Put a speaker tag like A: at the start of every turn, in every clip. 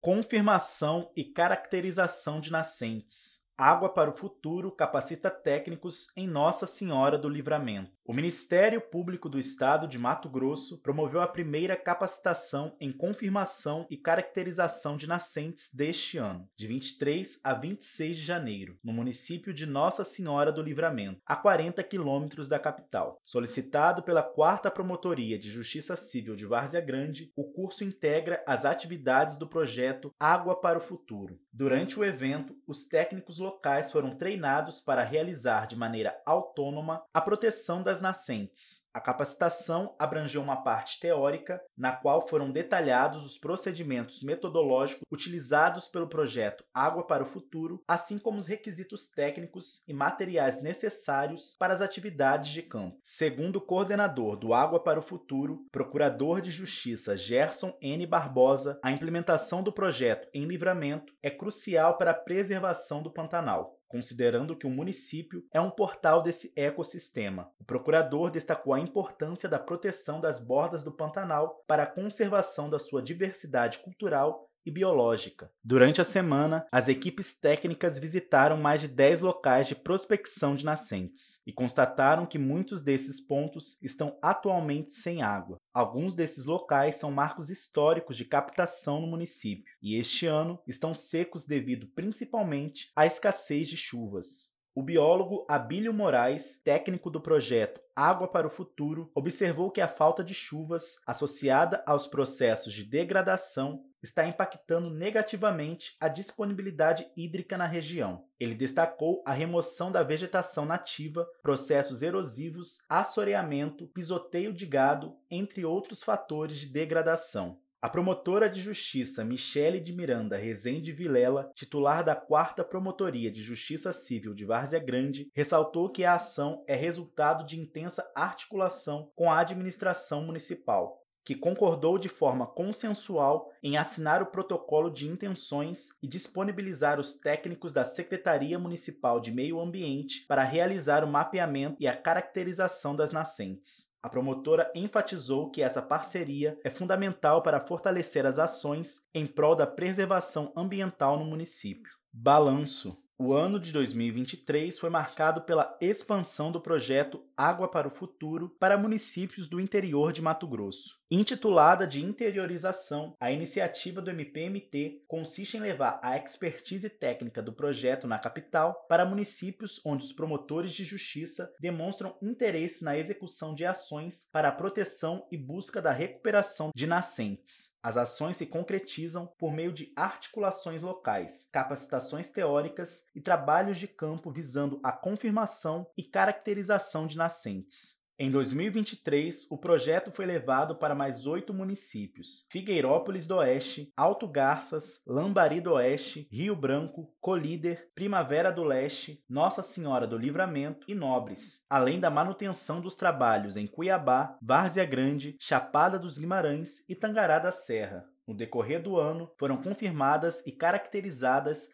A: Confirmação e caracterização de nascentes. Água para o Futuro capacita técnicos em Nossa Senhora do Livramento. O Ministério Público do Estado de Mato Grosso promoveu a primeira capacitação em confirmação e caracterização de nascentes deste ano, de 23 a 26 de janeiro, no município de Nossa Senhora do Livramento, a 40 quilômetros da capital. Solicitado pela 4ª Promotoria de Justiça Civil de Várzea Grande, o curso integra as atividades do projeto Água para o Futuro. Durante o evento, os técnicos locais foram treinados para realizar de maneira autônoma a proteção das nascentes. A capacitação abrangeu uma parte teórica, na qual foram detalhados os procedimentos metodológicos utilizados pelo projeto Água para o Futuro, assim como os requisitos técnicos e materiais necessários para as atividades de campo. Segundo o coordenador do Água para o Futuro, Procurador de Justiça Gerson N. Barbosa, a implementação do projeto em Livramento é crucial para a preservação do Pantanal, considerando que o município é um portal desse ecossistema. O procurador destacou a importância da proteção das bordas do Pantanal para a conservação da sua diversidade cultural e biológica. Durante a semana, as equipes técnicas visitaram mais de 10 locais de prospecção de nascentes e constataram que muitos desses pontos estão atualmente sem água. Alguns desses locais são marcos históricos de captação no município e este ano estão secos devido principalmente à escassez de chuvas. O biólogo Abílio Moraes, técnico do projeto Água para o Futuro, observou que a falta de chuvas, associada aos processos de degradação, está impactando negativamente a disponibilidade hídrica na região. Ele destacou a remoção da vegetação nativa, processos erosivos, assoreamento, pisoteio de gado, entre outros fatores de degradação. A promotora de justiça Michele de Miranda Rezende Vilela, titular da 4ª Promotoria de Justiça Civil de Várzea Grande, ressaltou que a ação é resultado de intensa articulação com a administração municipal, que concordou de forma consensual em assinar o protocolo de intenções e disponibilizar os técnicos da Secretaria Municipal de Meio Ambiente para realizar o mapeamento e a caracterização das nascentes. A promotora enfatizou que essa parceria é fundamental para fortalecer as ações em prol da preservação ambiental no município. Balanço. O ano de 2023 foi marcado pela expansão do projeto Água para o Futuro para municípios do interior de Mato Grosso. Intitulada de Interiorização, a iniciativa do MPMT consiste em levar a expertise técnica do projeto na capital para municípios onde os promotores de justiça demonstram interesse na execução de ações para a proteção e busca da recuperação de nascentes. As ações se concretizam por meio de articulações locais, capacitações teóricas e trabalhos de campo visando a confirmação e caracterização de nascentes. Em 2023, o projeto foi levado para mais 8 municípios: Figueirópolis do Oeste, Alto Garças, Lambari do Oeste, Rio Branco, Colíder, Primavera do Leste, Nossa Senhora do Livramento e Nobres, além da manutenção dos trabalhos em Cuiabá, Várzea Grande, Chapada dos Guimarães e Tangará da Serra. No decorrer do ano, foram confirmadas e caracterizadas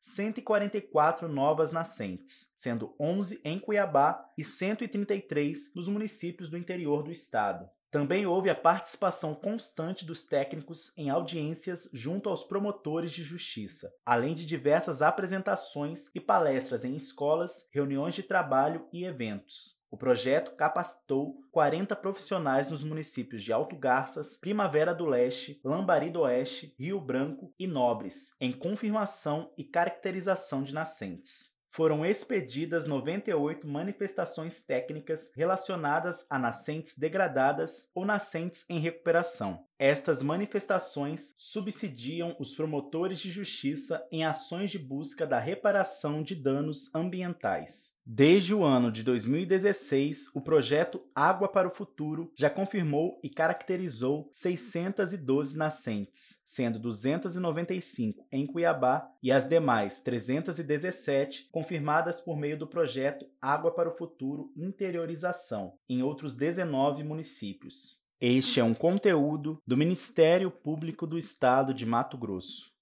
A: 144 novas nascentes, sendo 11 em Cuiabá e 133 nos municípios do interior do estado. Também houve a participação constante dos técnicos em audiências junto aos promotores de justiça, além de diversas apresentações e palestras em escolas, reuniões de trabalho e eventos. O projeto capacitou 40 profissionais nos municípios de Alto Garças, Primavera do Leste, Lambari do Oeste, Rio Branco e Nobres, em confirmação e caracterização de nascentes. Foram expedidas 98 manifestações técnicas relacionadas a nascentes degradadas ou nascentes em recuperação. Estas manifestações subsidiam os promotores de justiça em ações de busca da reparação de danos ambientais. Desde o ano de 2016, o projeto Água para o Futuro já confirmou e caracterizou 612 nascentes, sendo 295 em Cuiabá e as demais 317 confirmadas por meio do projeto Água para o Futuro Interiorização, em outros 19 municípios. Este é um conteúdo do Ministério Público do Estado de Mato Grosso.